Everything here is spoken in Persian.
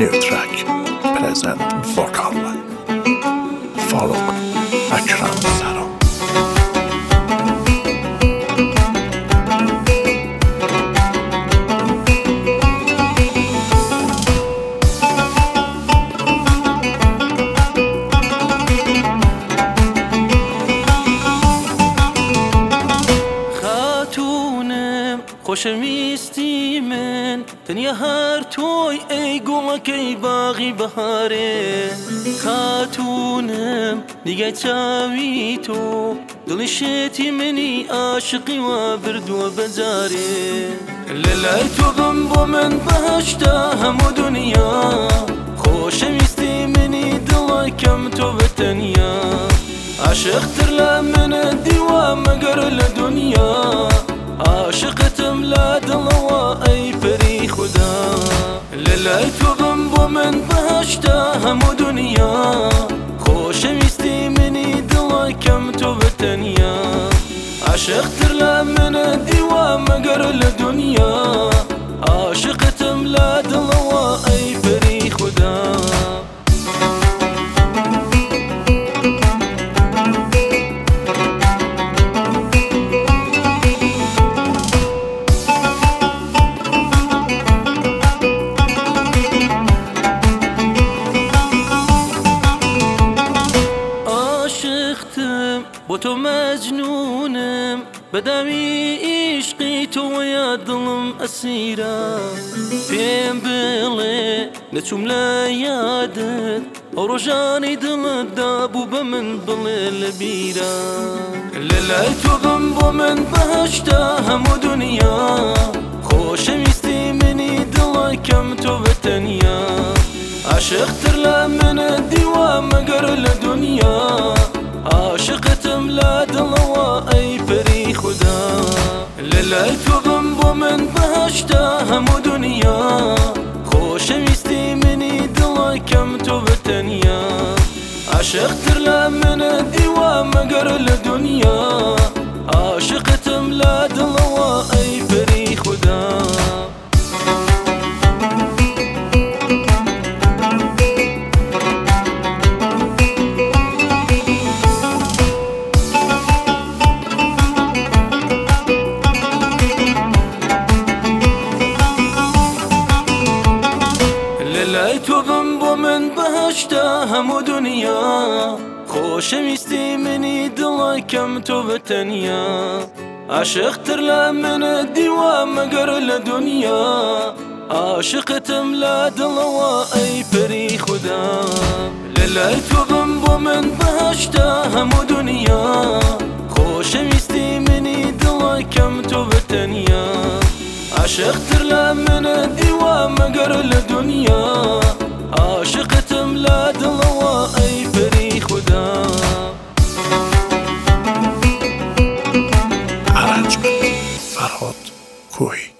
New track present vocal Faruk Akram Saro. خوشویستی من تنیا هر توی ای گوڵەکەی باغی بەهارێ خاتونم دیگە چاوی تۆ دڵیشێتی منی عاشقی وا بردووە بەجارێ لەلای تۆ بم بۆ من بەهەشتا هەموو دنیا خۆشەویستی منی دڵەکەم تۆ بەتەنیا عاشقتر لە منە دیوە مەگەر لە دنیا عاشقتم لا دڵەوە ئەی پەری خودا لەلای تۆ بم بۆ من بەهەشتا هەموو دنیا خۆشەویستی منی دڵەکەم تۆ بەتەنیا عاشقتر لە منە دیوە مەگەر لە دنیا عاشقتم لا دڵەوە ئەی پەری خودا بۆ تۆ مەجنونم بەداوی عیشقی تۆوەیە دڵم ئەسیرە پێم بڵێ نەچووم لە یادت ئەو ڕۆژانەی دڵت دابوو بە من بڵێ لە بیرە لەلای تۆ بم بۆ من بەهەشتا هەموو دنیا خۆشەویستی منی دڵەکەم تۆ بەتەنیا عاشقتر لە منە دیوە مەگەر لە دنیا عاشقتم لا دڵەوە ئەی پەری خودا لەلای تۆ بم بۆ من بەهەشتا هەموو دنیا خۆشەویستی منی دڵەکەم تۆ بەتەنیا عاشقتر لە منە دیوە مەگەر لە دنیا عاشقتم لا دڵەوە ئەی پەری خودا لەلای تۆ بم بۆ من بەهەشتا هەموو دنیا خۆشەویستی منی دڵەکەم تۆ بەتەنیا عاشقتر لە منە دیوە مەگەر لە دنیا عاشقتم لا دڵەوە ئەی پەری خودا لەلای تۆ بم بۆ من بەهەشتا هەموو دنیا خۆشەویستی منی دڵەکەم تۆ بەتەنیا عاشقتر لە منە دیوە مەگەر لە دنیا عاشقتم لا دڵەوە ئەی پەری خودا Arrangement Farhod Kohi.